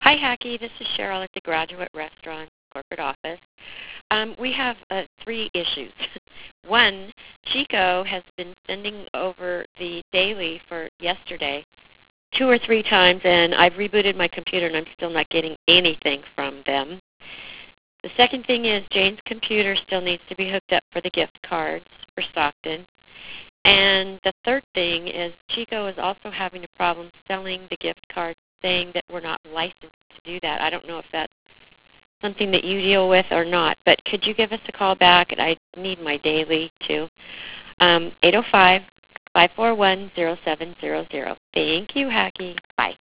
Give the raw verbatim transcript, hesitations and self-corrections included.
Hi, Hacky. This is Cheryl at the Graduate Restaurant corporate office. Um, we have uh, three issues. One, Chico has been sending over the daily for yesterday two or three times, and I've rebooted my computer, and I'm still not getting anything from them. The second thing is Jane's computer still needs to be hooked up for the gift cards for Stockton. And the third thing is Chico is also having a problem selling the gift cards, saying that we're not licensed to do that. I don't know if that's something that you deal with or not, but could you give us a call back? I need my daily too. Um, eight oh five, five four one, oh seven zero zero. Thank you, Hacky. Bye.